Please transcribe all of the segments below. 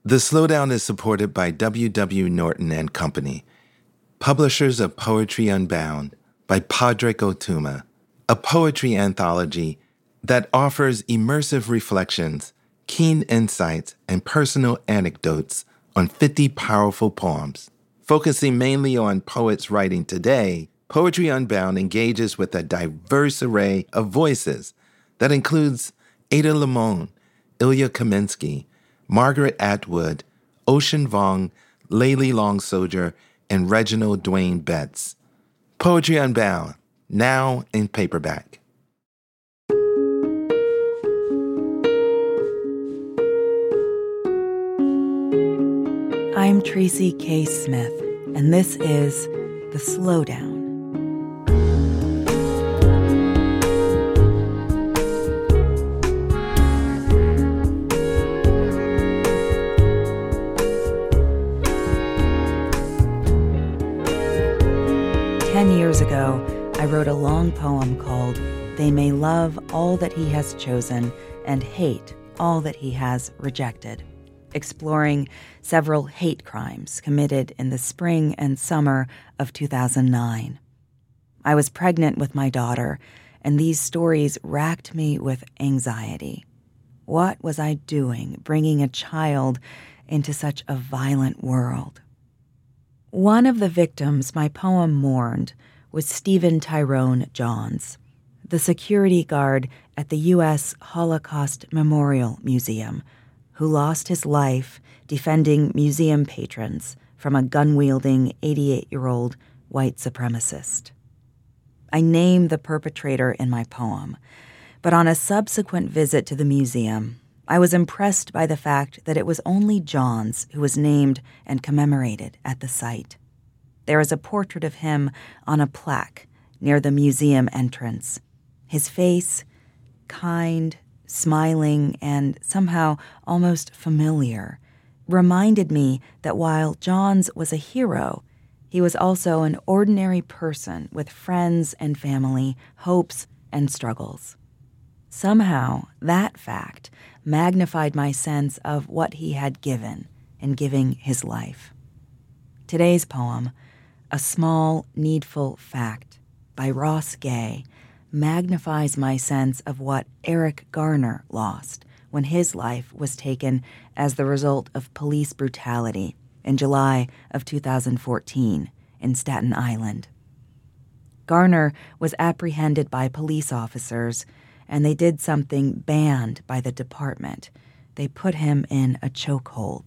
The Slowdown is supported by W. W. Norton and Company, publishers of Poetry Unbound by Padraig Ó Tuama, a poetry anthology that offers immersive reflections, keen insights, and personal anecdotes on 50 powerful poems. Focusing mainly on poets writing today, Poetry Unbound engages with a diverse array of voices that includes Ada Limon, Ilya Kaminsky, Margaret Atwood, Ocean Vuong, Layli Long Soldier, and Reginald Dwayne Betts. Poetry Unbound, now in paperback. I'm Tracy K. Smith, and this is The Slowdown. Years ago, I wrote a long poem called They May Love All That He Has Chosen and Hate All That He Has Rejected, exploring several hate crimes committed in the spring and summer of 2009. I was pregnant with my daughter, and these stories racked me with anxiety. What was I doing bringing a child into such a violent world? One of the victims my poem mourned was Stephen Tyrone Johns, the security guard at the U.S. Holocaust Memorial Museum, who lost his life defending museum patrons from a gun-wielding 88-year-old white supremacist. I name the perpetrator in my poem, but on a subsequent visit to the museum, I was impressed by the fact that it was only Johns who was named and commemorated at the site. There is a portrait of him on a plaque near the museum entrance. His face, kind, smiling, and somehow almost familiar, reminded me that while Johns was a hero, he was also an ordinary person with friends and family, hopes and struggles. Somehow, that fact magnified my sense of what he had given in giving his life. Today's poem, A Small Needful Fact by Ross Gay, magnifies my sense of what Eric Garner lost when his life was taken as the result of police brutality in July of 2014 in Staten Island. Garner was apprehended by police officers, and they did something banned by the department. They put him in a chokehold.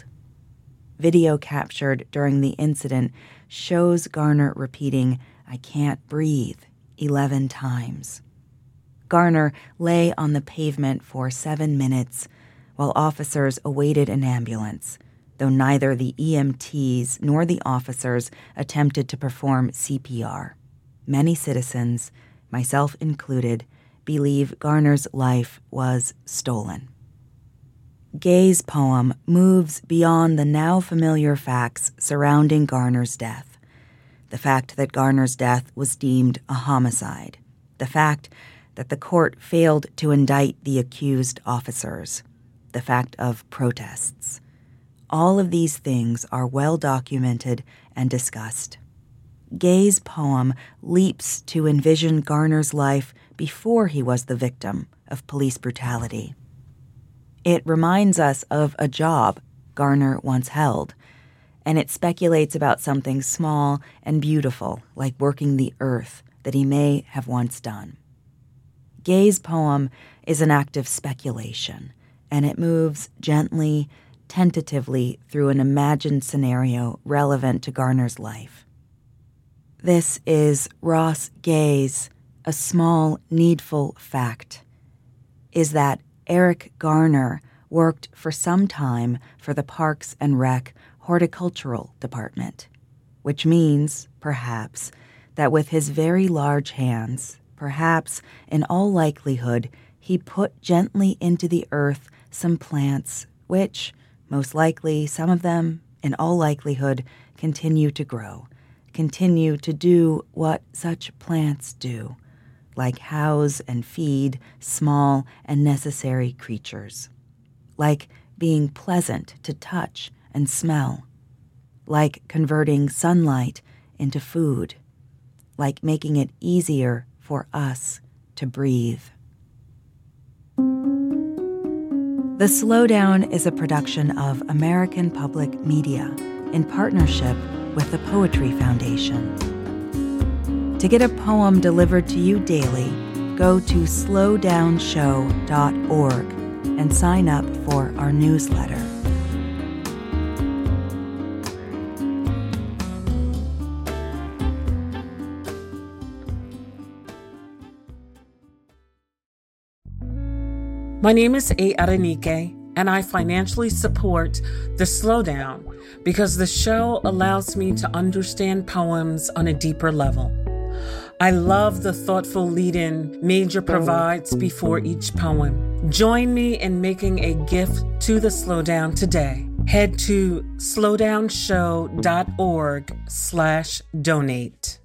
Video captured during the incident shows Garner repeating, "I can't breathe," 11 times. Garner lay on the pavement for 7 minutes while officers awaited an ambulance, though neither the EMTs nor the officers attempted to perform CPR. Many citizens, myself included, believe Garner's life was stolen. Gay's poem moves beyond the now familiar facts surrounding Garner's death. The fact that Garner's death was deemed a homicide. The fact that the court failed to indict the accused officers. The fact of protests. All of these things are well documented and discussed. Gay's poem leaps to envision Garner's life before he was the victim of police brutality. It reminds us of a job Garner once held, and it speculates about something small and beautiful, like working the earth, that he may have once done. Gay's poem is an act of speculation, and it moves gently, tentatively through an imagined scenario relevant to Garner's life. This is Ross Gay's A Small Needful Fact, is that Eric Garner worked for some time for the Parks and Rec Horticultural Department, which means, perhaps, that with his very large hands, perhaps in all likelihood, he put gently into the earth some plants which, most likely, some of them, in all likelihood, continue to grow, continue to do what such plants do, like house and feed small and necessary creatures, like being pleasant to touch and smell, like converting sunlight into food, like making it easier for us to breathe. The Slowdown is a production of American Public Media in partnership with the Poetry Foundation. To get a poem delivered to you daily, go to slowdownshow.org and sign up for our newsletter. My name is A. Adenike, and I financially support The Slowdown because the show allows me to understand poems on a deeper level. I love the thoughtful lead-in Major provides before each poem. Join me in making a gift to The Slowdown today. Head to slowdownshow.org/donate.